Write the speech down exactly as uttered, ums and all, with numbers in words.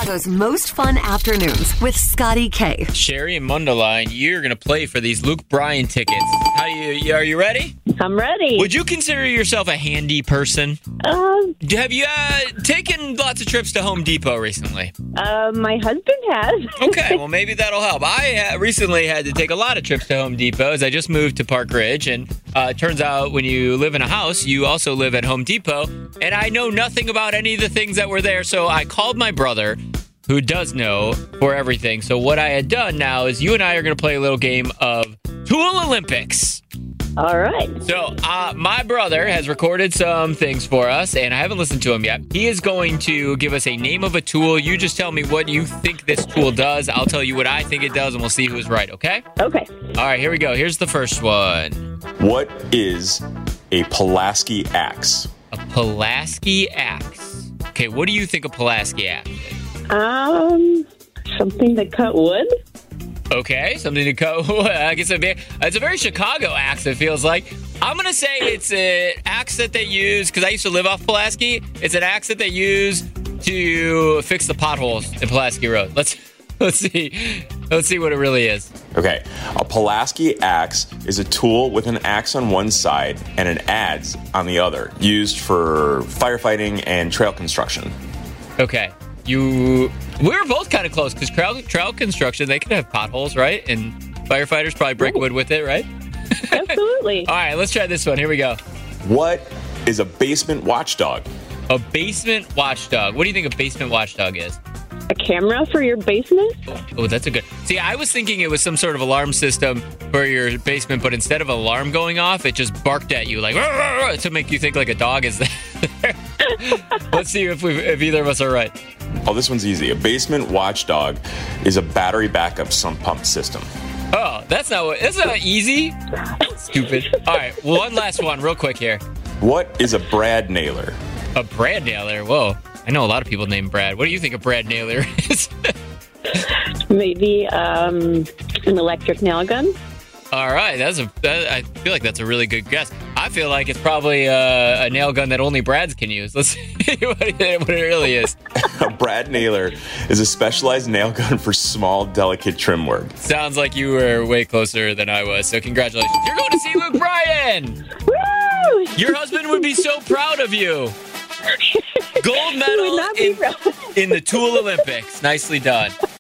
Chicago's most fun afternoons with Scotty K. Sherry and Mundelein, you're going to play for these Luke Bryan tickets. How do you, are you ready? I'm ready. Would you consider yourself a handy person? Um, Have you uh, taken lots of trips to Home Depot recently? uh, my husband has. Okay, well, maybe that'll help. I uh, recently had to take a lot of trips to Home Depot as I just moved to Park Ridge, and uh, it turns out when you live in a house, you also live at Home Depot, and I know nothing about any of the things that were there, so I called my brother, who does know for everything. So what I had done now is you and I are going to play a little game of Tool Olympics. All right. So uh, my brother has recorded some things for us, and I haven't listened to him yet. He is going to give us a name of a tool. You just tell me what you think this tool does. I'll tell you what I think it does, and we'll see who's right, okay? Okay. All right, here we go. Here's the first one. What is a Pulaski axe? A Pulaski axe. Okay, what do you think a Pulaski axe is? Um, something to cut wood? Okay, something to cut. I guess it'd be, it's a very Chicago axe, it feels like. I'm going to say it's an axe that they use, because I used to live off Pulaski. It's an axe that they use to fix the potholes in Pulaski Road. Let's let's see. Let's see what it really is. Okay, a Pulaski axe is a tool with an axe on one side and an adze on the other, used for firefighting and trail construction. Okay. You, we were both kind of close, because trail, trail construction, they could have potholes, right? And firefighters probably break wood with it, right? Absolutely. All right, let's try this one. Here we go. What is a basement watchdog? A basement watchdog. What do you think a basement watchdog is? A camera for your basement? Oh, that's a good. See, I was thinking it was some sort of alarm system for your basement, but instead of an alarm going off, it just barked at you like "Rah, rah, rah," to make you think like a dog is there. Let's see if we if either of us are right. Oh, this one's easy. A basement watchdog is a battery backup sump pump system. Oh, that's not what. That's not easy. Stupid. All right, one last one, real quick here. What is a brad nailer? A Brad nailer. Whoa, I know a lot of people named Brad. What do you think a Brad nailer is? Maybe um, an electric nail gun? All right, that's a. That, I feel like that's a really good guess. I feel like it's probably a, a nail gun that only Brads can use. Let's see what it, what it really is. A brad nailer is a specialized nail gun for small, delicate trim work. Sounds like you were way closer than I was. So congratulations, you're going to see Luke Bryan. Woo! Your husband would be so proud of you. Gold He would medal not be in, proud. in the Tool Olympics. Nicely done.